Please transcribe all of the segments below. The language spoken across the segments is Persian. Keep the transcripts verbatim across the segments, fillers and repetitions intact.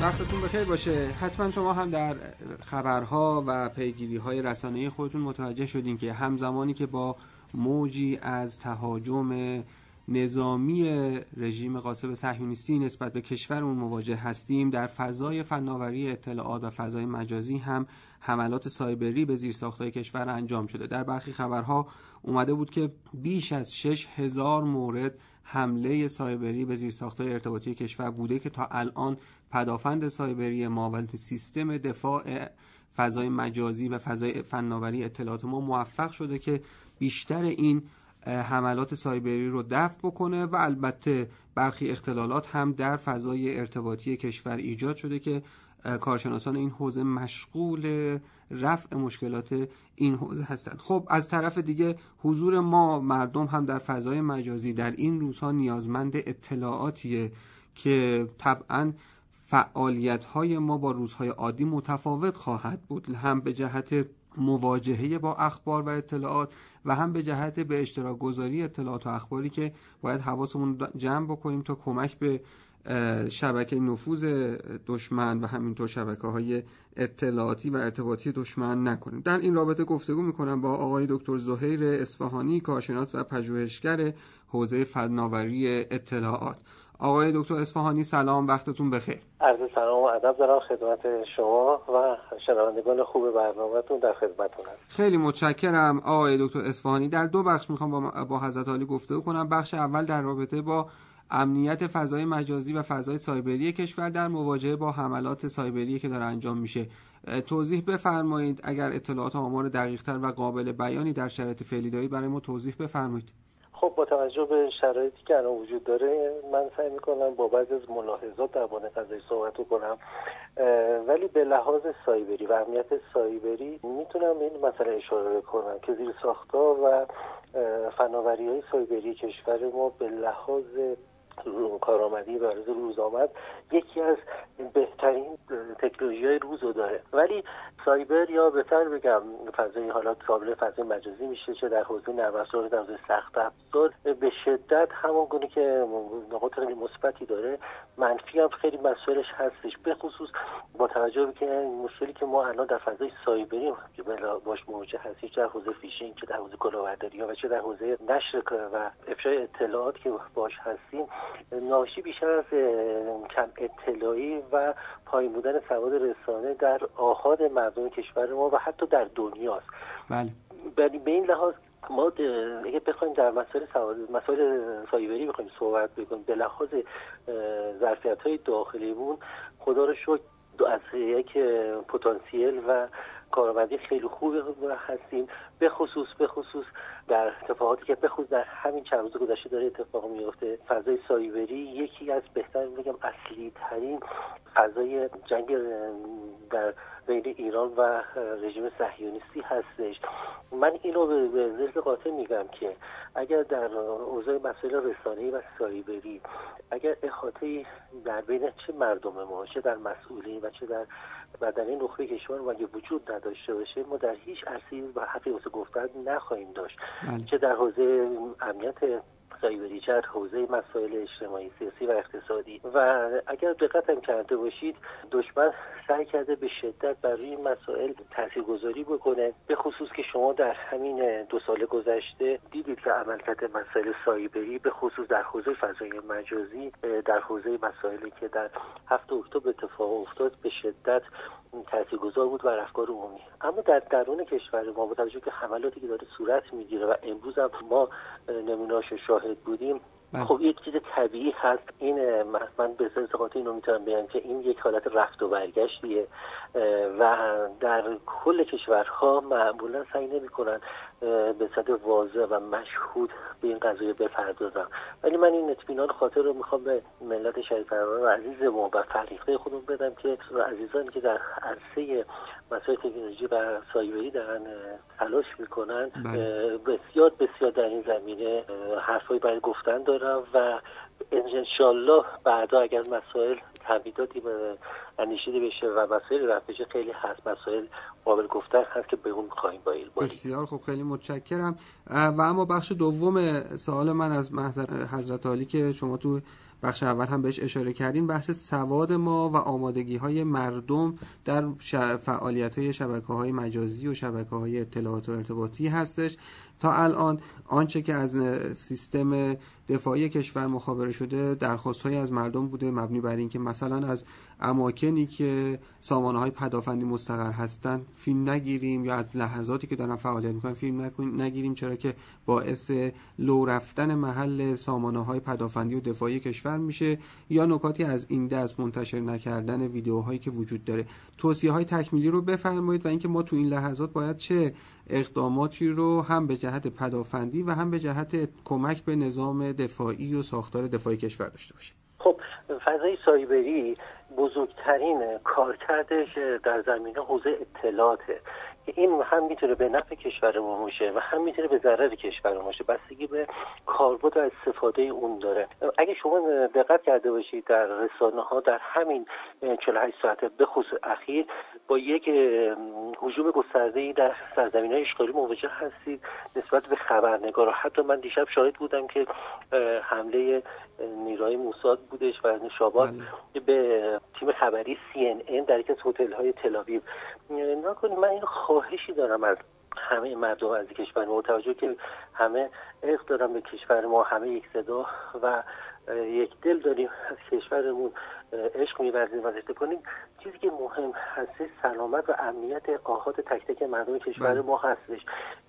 وقتتون بخیر باشه. حتما شما هم در خبرها و پیگیری‌های رسانه‌ای خودتون متوجه شدین که همزمانی که با موجی از تهاجم نظامی رژیم غاصب صهیونیستی نسبت به کشورمون مواجه هستیم، در فضای فناوری اطلاعات و فضای مجازی هم حملات سایبری به زیرساخت‌های کشور انجام شده. در برخی خبرها اومده بود که بیش از شش هزار مورد حمله سایبری به زیرساخت‌های ارتباطی کشور بوده که تا الان پدافند سایبری ما و سیستم دفاع فضای مجازی و فضای فناوری اطلاعات ما موفق شده که بیشتر این حملات سایبری رو دفع بکنه و البته برخی اختلالات هم در فضای ارتباطی کشور ایجاد شده که کارشناسان این حوزه مشغول رفع مشکلات این حوزه هستند. خب از طرف دیگه حضور ما مردم هم در فضای مجازی در این روزها نیازمند اطلاعاتیه که طبعاً فعالیت‌های ما با روزهای عادی متفاوت خواهد بود، هم به جهت مواجهه با اخبار و اطلاعات و هم به جهت به اشتراک گذاری اطلاعات و اخباری که باید حواسمون جمع بکنیم تا کمک به شبکه نفوذ دشمن و همینطور شبکه‌های اطلاعاتی و ارتباطی دشمن نکنیم. در این رابطه گفتگو می‌کنم با آقای دکتر زهیر اصفهانی، کارشناس و پژوهشگر حوزه فناوری اطلاعات. آقای دکتر اصفهانی سلام، وقتتون بخیر. عرض سلام و ادب دارم خدمت شما و شنوندگان خوب برنامه‌تون، در خدمتتون هستم. خیلی متشکرم آقای دکتر اصفهانی. در دو بخش میخوام با, با حضرت عالی گفتگو کنم. بخش اول در رابطه با امنیت فضای مجازی و فضای سایبری کشور در مواجهه با حملات سایبری که داره انجام میشه. توضیح بفرمایید، اگر اطلاعات و آمار دقیق‌تر و قابل بیانی در شرایط فعلی دارید برای ما توضیح بفرمایید. خب با توجه به شرایطی که الان وجود داره من سعی میکنم با بعضی از ملاحظات در مورد قضیه صحبت کنم، ولی به لحاظ سایبری و امنیت سایبری میتونم این مسئله اشاره کنم که زیرساخت‌ها و فناوری‌های سایبری کشور ما به لحاظ کارآمدی و روز روز آمد یکی از بهترین تکنولوژی‌های روز رو داره، ولی سایبر یا بهتر بگم فضای حالا قابل فضای مجازی میشه، چه در حوزه نرم افزار در حوزه سخت افزار، به شدت همون گونه که نقاط خیلی مثبتی داره منفی هم خیلی مسائلش هستش، به خصوص با توجه به که مشکلی که ما الان در فضای سایبری باش مواجه هستیم، چه در حوزه فیشینگ، چه در حوزه کلاهبرداری و چه در حوزه نشر و افشای اطلاعات که باش هستیم، ناشی بیشتر از کم اطلاعی و پایین بودن سواد رسانه در آحاد مردم کشور ما و حتی در دنیاست. بله. ولی به این لحاظ ما اگه بخوایم در مسائل سواد مسائل سایبری بخوایم صحبت بکنیم، به لحاظ ظرفیت‌های داخلیمون خدا رو شکر از یک پتانسیل و کارآمدی خیلی خوب هستیم، به خصوص به خصوص در اتفاقاتی که به خصوص در همین چند روز گذشته داره اتفاق میفته. فضای سایبری یکی از بهترین بگم اصلی ترین فضای جنگ در بین ایران و رژیم صهیونیستی هستش. من اینو به ذرز قاطع میگم که اگر در حوزه مسائل رسانه‌ای و سایبری اگر احاطه‌ای در بین چه مردم ما، چه در مسئولین و چه در بدنه نخبه کشور ما وجود نداشته باشه، ما در هیچ عرصه‌ای و حقی واسه گفتن نخواهیم داشت. بله. چه در حوزه امنیت سایبری، چه در حوزه مسائل اجتماعی، سیاسی و اقتصادی. و اگر دقت هم کرده باشید دشمن سعی کرده به شدت بر روی مسائل تاثیرگذاری بکنه، به خصوص که شما در همین دو سال گذشته دیدید که عملکرد مسائل سایبری به خصوص در حوزه فضای مجازی، در حوزه مسائلی که در هفت اکتبر اتفاق افتاد به شدت تاثیرگذار بود بر افکار عمومی. اما در درون کشور ما با توجه به حملاتی که داره صورت میگیره و امروز هم ما نمونه‌اش شاهد بودیم، خب یک چیز طبیعی هست. این من به صورت قاطع اینو میتونم بگم که این یک حالت رفت و برگشتیه و در کل کشورها معمولا سعی نمی‌کنن به صورت واضح و مشهود به این قضیه بپردازن، ولی من این اطمینان خاطر رو میخوام به ملت شهریوران و عزیزمون و فرهیخته خودمون بدم که عزیزانی که در عرصه مسائل تکنولوژی و سایبری دارن تلاش میکنن بسیار بسیار در این زمینه حرفایی برای گفتن دارن و انشالله بعدا اگر مسائل تمهیداتی اندیشیده بشه و مسائل رفع بشه خیلی هست مسائل قابل گفتن هست که به اون خواهیم بایل بایل. بسیار خوب، خیلی متشکرم. و اما بخش دوم سوال من از حضرت عالی که شما تو بخش اول هم بهش اشاره کردین، بحث سواد ما و آمادگی‌های مردم در فعالیت‌های شبکه‌های مجازی و شبکه‌های اطلاعات و ارتباطی هستش. تا الان آنچه که از سیستم دفاعی کشور مخابره شده درخواست‌هایی از مردم بوده مبنی بر این که مثلا از اماکنی که سامانه‌های پدافندی مستقر هستن فیلم نگیریم، یا از لحظاتی که دارن فعالیت می‌کنن فیلم نگیریم، چرا که باعث لو رفتن محل سامانه‌های پدافندی و دفاعی کشور میشه، یا نکاتی از این دست منتشر نکردن ویدیوهایی که وجود داره. توصیه‌های تکمیلی رو بفرمایید و اینکه ما تو این لحظات باید چه اقداماتی رو هم به جهت پدافندی و هم به جهت کمک به نظام دفاعی و ساختار دفاعی کشور داشته باشیم. خب فضای سایبری بزرگترین کارکردش در زمینه حوزه اطلاعاته که این هم میتونه به نفع کشور ما باشه و هم میتونه به ضرر کشور ما باشه، بستگی به کاربرد و استفاده اون داره. اگه شما دقت کرده باشید در رسانه‌ها در همین چهل و هشت ساعت به خصوص اخیر با یک هجوم گسترده‌ای در سرزمین‌های اشغالی مواجه هستید نسبت به خبرنگارا. حتی من دیشب شاهد بودم که حمله نیروهای موساد بودش و شابات به تیم خبری سی ان ان در یک از هتل‌های تل‌آویو. نکنید من این خواهشی دارم از همه مردم از کشور ما، توجه که همه عشق دارن به کشور ما، همه یک صدا و یک دل داریم از کشورمون عشق می‌ورزیم و رشته کنیم. چیزی که مهم هست سلامت و امنیت آحاد تک تک مردم کشور ما هستش.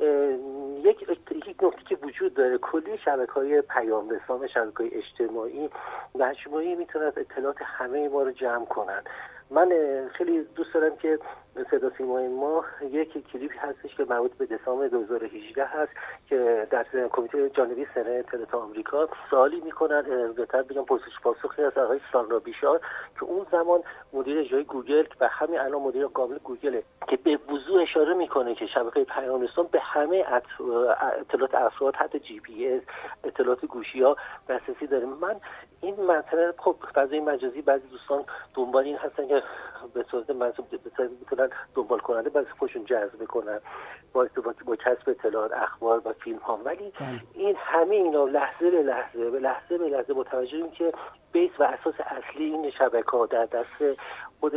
یک یک نکته که وجود داره، کلی شبکه‌های پیام رسان، شبکه‌های اجتماعی مجموعی میتونن اطلاعات همه ما رو جمع کنن. من خیلی دوست دارم که صدا سیمای ما یک کلیپی هستش که مربوط به دسامبر دو هزار و هجده هست که در کمیته جانبی سنا اطلاعات آمریکا سوالی میکنن، بهتر بگم پرسش پاسخی از آقای ساندرا بیشار که اون زمان مدیر اجرایی گوگل و همین الان مدیر کامل گوگل که به وضوح اشاره میکنه که شبکه پیام رسان به همه اطلاعات افراد حتی جی پی اس اطلاعات گوشی‌ها دسترسی داره. من این مطلب خب فضای مجازی بعضی دوستان دنبال این هستن که به صورت مناسب بتونن دنبال کننده بعضی خودشون جذب کنن با ارتباط با کسب اطلاعات اخبار و فیلم ها، ولی این همه اینا لحظه به لحظه به لحظه به لحظه با توجه این که بیس و اساس اصلی این شبکه‌ها در دست خود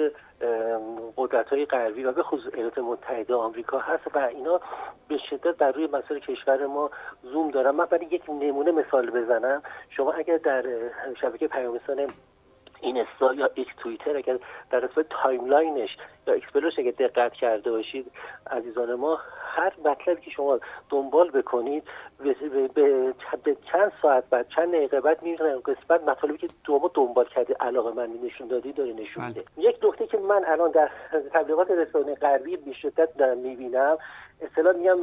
قدرت‌های غربی و به خصوص ایالات متحده آمریکا هست و اینا به شدت بر روی مسائل کشور ما زوم دارن. من برای یک نمونه مثال بزنم، شما اگر در شبکه پیام رسان اینستا یا ایکس توییتر اگر در قسمت تایملاینش یا اکسپلورش اگر دقت کرده باشید عزیزان ما، هر مطلبی که شما دنبال بکنید به, به, به چند ساعت بعد چند دقیقه بعد میبینید قسمت مطالبی که شما دنبال کرده علاقه من نشون دادی داره نشون میده. یک نکته که من الان در تبلیغات رسانه غربی به شدت دارم میبینم، اصطلاح میگم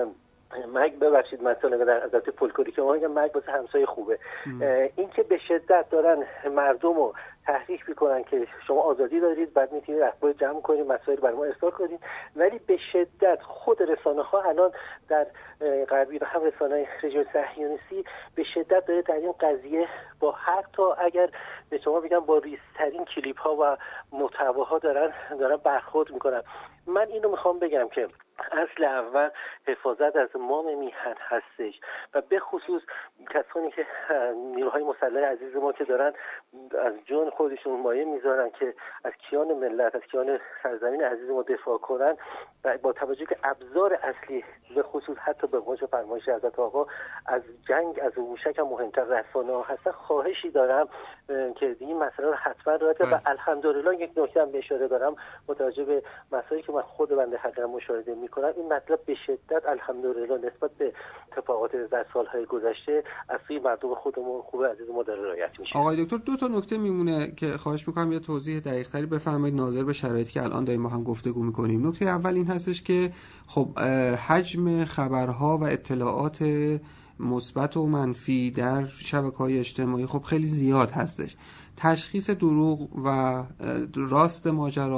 مرگ، ببخشید مثلا در عادت فولکلوری که ما میگم مرگ واسه همسایه خوبه، این که به شدت دارن مردم رو تحریک میکنن که شما آزادی دارید، بعد میتونید اخبار جمع کنید، مسائل برای ما ارسال کنید، ولی به شدت خود رسانه ها الان در غربی و هم رسانه رژیم صهیونیستی به شدت داره در این قضیه با حتی اگر به شما بگم با ریزترین کلیپ ها و محتواها دارن دارن برخورد میکنن. من اینو میخوام بگم که اصل اول حفاظت از مام میهن هستش و به خصوص کسانی که نیروهای مسلح عزیز ما که دارن از جان خودشون مایه میذارن که از کیان ملت، از کیان سرزمین عزیز ما دفاع کنن و با توجه که ابزار اصلی به خصوص حتی به موجب فرمایش حضرت آقا از جنگ از موشک هم مهمتر رسانه ها هستن، خواهشی دارم که این مسئله رو حتما رعایت و الحمدلله یک نکته هم به اشاره دارم متوجه به مسائلی که من خود بنده حقیقتا مشاهده میکنم، این مطلب به شدت الحمدلله نسبت به اتفاقات در سالهای گذشته از سوی مردم خودمون خوب عزیز ما داره رعایت میشه. آقای دکتر دو تا نکته میمونه که خواهش میکنم یه توضیح دقیق‌تری بفرمایید ناظر به شرایطی که الان داریم با هم گفتگو میکنیم. نکته اول این هستش که خب حجم خبرها و اطلاعات مثبت و منفی در شبکه‌های اجتماعی خب خیلی زیاد هستش. تشخیص دروغ و راست ماجرا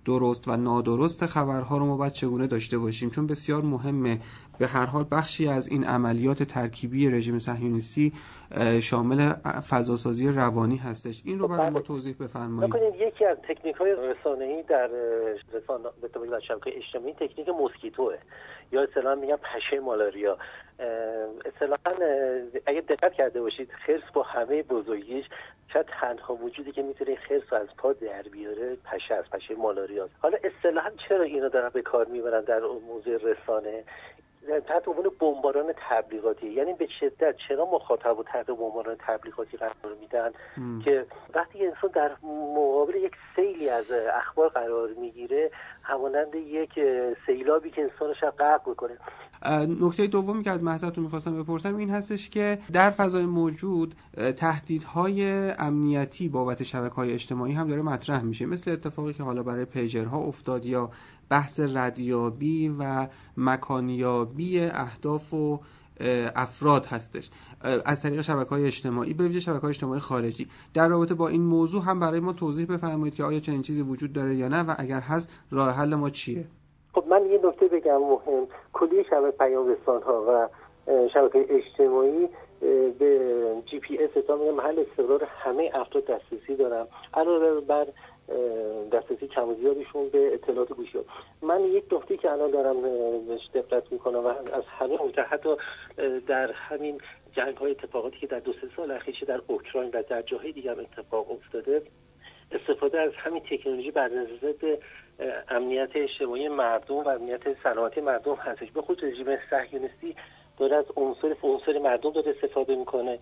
درست و نادرست خبرها رو ما باید چگونه داشته باشیم، چون بسیار مهمه. به هر حال بخشی از این عملیات ترکیبی رژیم صهیونیستی شامل فضاسازی روانی هستش. این رو برای ما توضیح بفرمایید. یکی از تکنیک‌های رسانه‌ای در رسانه به طور در شبکه‌های اجتماعی تکنیک مسکیتوه یا اصطلاحاً میگن پشه مالاریا. اصطلاحاً اگه دقت کرده باشید خرس با همه بزرگیش شاید تنها وجودی که میتونه خرس رو از پا در بیاره پشه از پشه مالاریا. حالا اصطلاحاً چرا اینو دارن به کار میبرن در موضوع رسانه؟ تحت عنوان بمباران تبلیغاتی، یعنی به شدت چرا مخاطب و تحت بمباران تبلیغاتی قرار میدن ام. که وقتی انسان در مقابل یک سیلی از اخبار قرار میگیره همانند یک سیلابی که انسانش غرق بکنه. نکته دومی که از محضرتون میخواستم بپرسم این هستش که در فضای موجود تهدیدهای امنیتی بابت شبکه‌های اجتماعی هم داره مطرح میشه، مثل اتفاقی که حالا برای پیجرها افتاد یا بحث ردیابی و مکانیابی اهداف و افراد هستش از طریق شبکه‌های اجتماعی، به ویژه شبکه‌های اجتماعی خارجی. در رابطه با این موضوع هم برای ما توضیح بفرمایید که آیا چنین چیزی وجود داره یا نه و اگر هست راه حل ما چیه؟ خب من یه نکته بگم مهم. کلیه شبکه پیام رسان‌ها و شبکه اجتماعی به جی پی اس تا محل استقرار همه افراد دسترسی دارن، علاوه بر دسترسی کم و زیادشون به اطلاعات گوشی. من یک نکته که الان دارم بهش دقت میکنم و از همه اونجا حتی در همین جنگ‌های اتفاقاتی که در دو سه سال اخیر در اوکراین و در جاهای دیگه هم اتفاق افتاده، استفاده از همین تکنولوژی بر ضد امنیت اجتماعی مردم و امنیت سلامتی مردم هستش. به خصوص رژیم صهیونیستی داره از عنصر عنصر مردم داره استفاده میکنه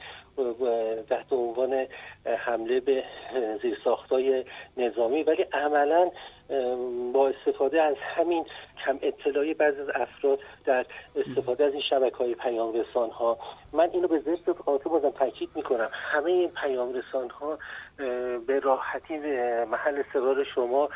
تحت عنوان حمله به زیرساخت‌های نظامی، ولی عملاً با استفاده از همین کم اطلاعی بعضی از افراد در استفاده از این شبکه‌های پیام رسان‌ها، من اینو به ضرب قاطع بازم تاکید میکنم، همه این پیام رسان‌ها به راحتی محل استقرار شما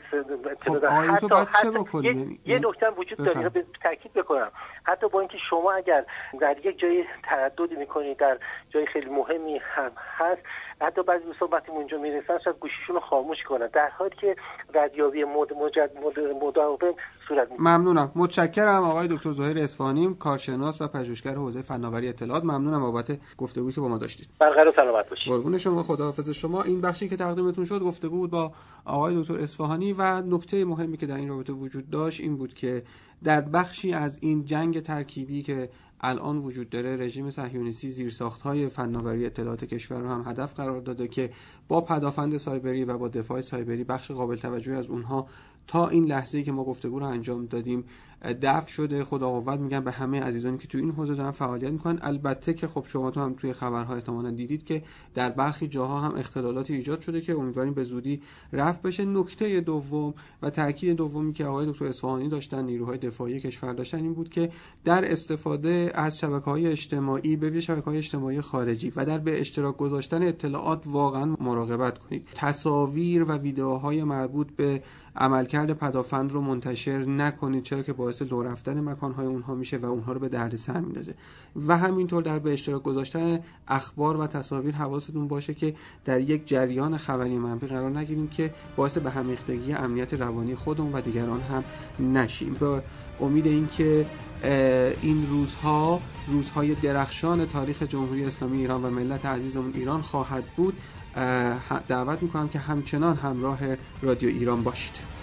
خب حتی, حتی, چه بکنیم؟ یه, یه نکته وجود داره اینو به تاکید بکنم، حتی با اینکه شما اگر در یک جای ترددی میکنید در جای خیلی مهمی هم هست، حتی بعضی دوستان وقتی اونجا میرسن شاید گوشیشون رو خاموش کنن، در حالی که ردیابی مد مجد مداوم صورت میگیره. ممنونم، متشکرم آقای دکتر ظاهر اصفهانی، کارشناس و پژوهشگر حوزه فناوری اطلاعات. ممنونم بابت گفتگویی که با ما داشتید. برقرار سلامت باشید. قربون شما، خداحافظ شما. این بخشی که تقدیمتون شد گفتگو بود با آقای دکتر اصفهانی و نکته مهمی که در این رابطه وجود داشت این بود که در بخشی از این جنگ ترکیبی که الان وجود داره، رژیم صهیونیستی زیرساخت‌های فناوری اطلاعات کشور رو هم هدف قرار داده که با پدافند سایبری و با دفاع سایبری بخش قابل توجهی از اونها تا این لحظه‌ای که ما گفتگو رو انجام دادیم دفع شده. خدا قوت میگم به همه عزیزانی که تو این حوزه دارن فعالیت میکنن. البته که خب شما تو هم توی خبرها احتمالاً دیدید که در برخی جاها هم اختلالاتی ایجاد شده که امیدواریم به زودی رفع بشه. نکته دوم و تاکید دومی که آقای دکتر اصفهانی داشتن، نیروهای دفاعی کشور داشتن، این بود که در استفاده از شبکه‌های اجتماعی، به ویژه شبکه‌های اجتماعی خارجی و در به اشتراک گذاشتن اطلاعات واقعا مراقبت کنید. تصاویر و ویدیوهای مربوط به عملکرد پدافند رو منتشر نکنید، چرا که باعث لو رفتن مکان‌های اونها میشه و اونها رو به دردسر میندازه. و همینطور در به اشتراک گذاشتن اخبار و تصاویر حواستون باشه که در یک جریان خبری منفی قرار نگیریم که باعث به هم ریختگی امنیت روانی خودمون و دیگران هم نشیم. با امید اینکه این روزها روزهای درخشان تاریخ جمهوری اسلامی ایران و ملت عزیزمون ایران خواهد بود، دعوت میکنم که همچنان همراه رادیو ایران باشید.